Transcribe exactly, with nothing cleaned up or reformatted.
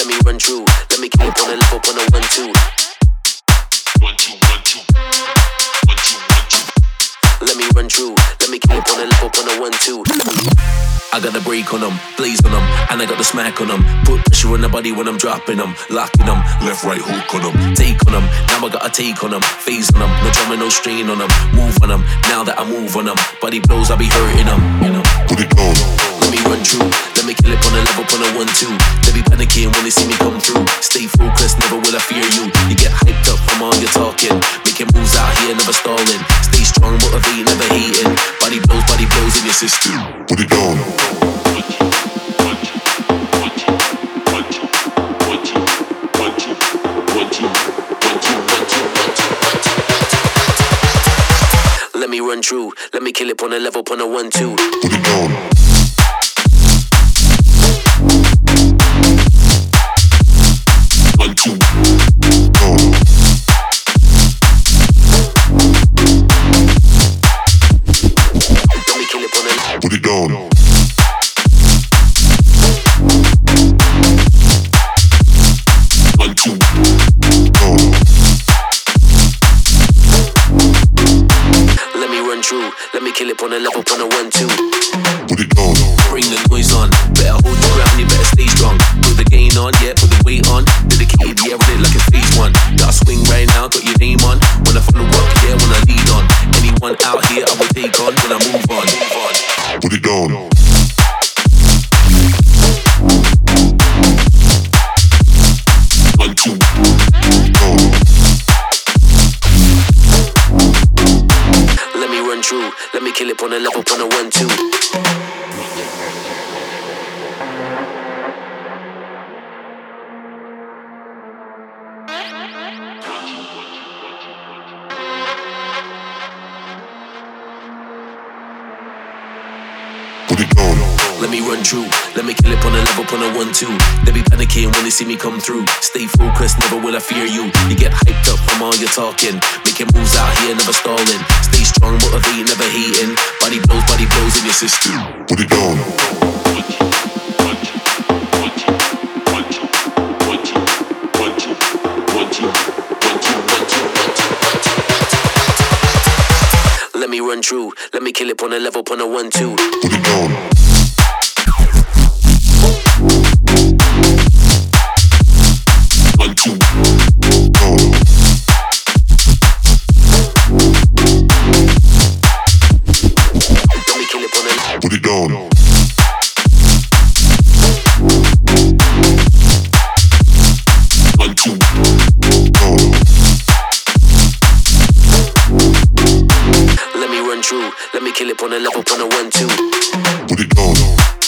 me run through. Let me kill it on a level, on a one two. One two, one two, one two, one two. Let me run through. Let me kill it on a level, on a one two. I got the break on them, blaze on them, and I got the smack on them. Put pressure on the body when I'm dropping them, locking them, left, right, hook on them, take on them. Now I got a take on them, phase on them, no drama, no strain on them, move on them. Now that I move on them, body blows, I be hurting them. You know, put it on. Let me run through, let me kill it on a level, on a one two. They be panicking when they see me come through. Stay focused, never will I fear you. You get hyped up from all your talking, making moves out here, never stalling. Stay strong, motivate, never hating. Body blows, body blows in your system. Put it on. Let me run through, let me kill it on a level, on a one two. Put it on. One two. Oh. Let me kill it on a. Put it down. One two. Oh. Let me run through. Let me kill it on a level, on a one two. Put it down. Bring the noise on. Better hold your ground, you better stay strong. Put the gain on, yeah, put the weight on. Dedicated, yeah, with it like a phase one. Got a swing right now, got your name on. When I follow up, yeah, when I lead on. Anyone out here, I will take on when I move on. Move on. Put it down. One, two. Oh. Let me run through. Let me kill it on a level, on a one two. Let me run through, let me kill it on a level, on a one two. They be panicking when they see me come through. Stay focused, never will I fear you. You get hyped up from all your talking, making moves out here, never stalling. Stay strong, motivate, never hating. Body blows, body blows in your system. Put it down. Let me run through, let me kill it on a level, on a one two. Put it down. One two. Oh. Let me kill it on a. Put it down. One two. Oh. Let me run through. Let me kill it on a level, on a one two. Put it down.